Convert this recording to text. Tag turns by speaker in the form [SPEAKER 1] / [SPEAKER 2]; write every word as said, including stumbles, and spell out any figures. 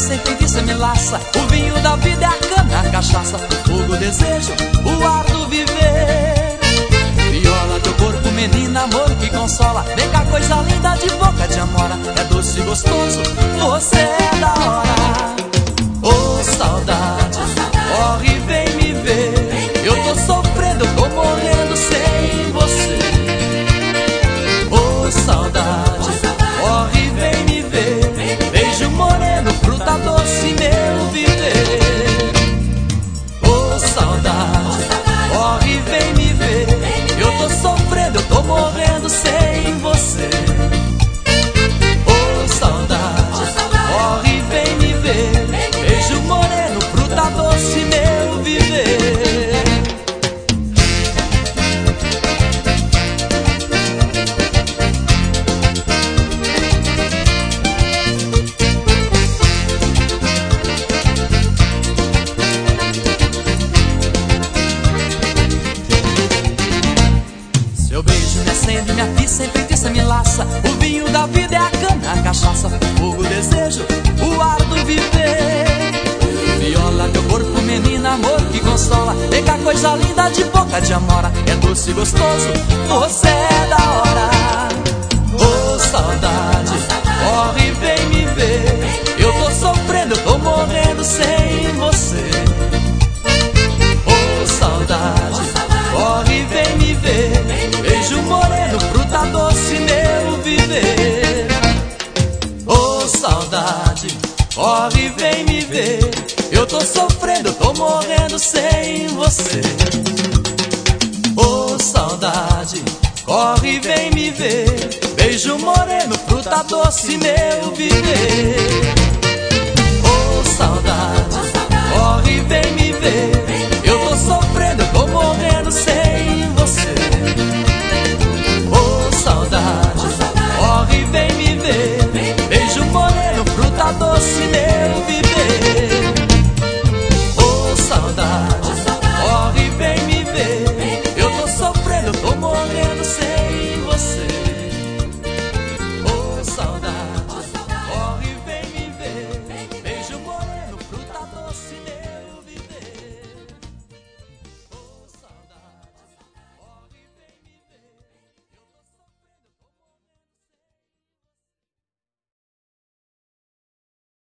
[SPEAKER 1] sem feitiça me laça. O vinho da vida é a cana, a cachaça, o fogo, o desejo, o ar do viver. Viola teu corpo, menina, amor que consola. Vem cá, coisa linda de boca de amora. É doce e gostoso, você é da hora. Ô saudade, corre e vem me ver. Eu tô sofrendo, eu tô morrendo sem você. Ô saudade, corre e vem me ver. Beijo moreno, fruta doce, meu viver. Ô saudade, corre e vem me ver. Eu tô sofrendo, eu tô morrendo sem você. Ô saudade, corre e vem me ver. Beijo moreno, fruta doce, meu viver. Seu beijo me acende, me atiça, sem feitiça me laça. O vinho da vida é a cana, a cachaça, o fogo, o desejo, o ar do viver. Viola teu corpo, menina, amor que consola. Vem cá, coisa linda de boca de amora. É doce e gostoso, você é da hora. Ô saudade, corre e vem me ver. Eu tô sofrendo, eu tô morrendo sem você. Ô saudade, corre e vem me ver. Beijo moreno, fruta doce, meu viver. Ô saudade, corre e vem me ver. Eu tô sofrendo, eu tô morrendo sem você. Ô saudade, corre e vem me ver. Beijo moreno, fruta doce, meu viver. Ô saudade, corre e vem me ver. Eu tô sofrendo, eu tô morrendo sem você. Ô saudade, corre e vem me ver. Beijo moreno, fruta doce, meu viver.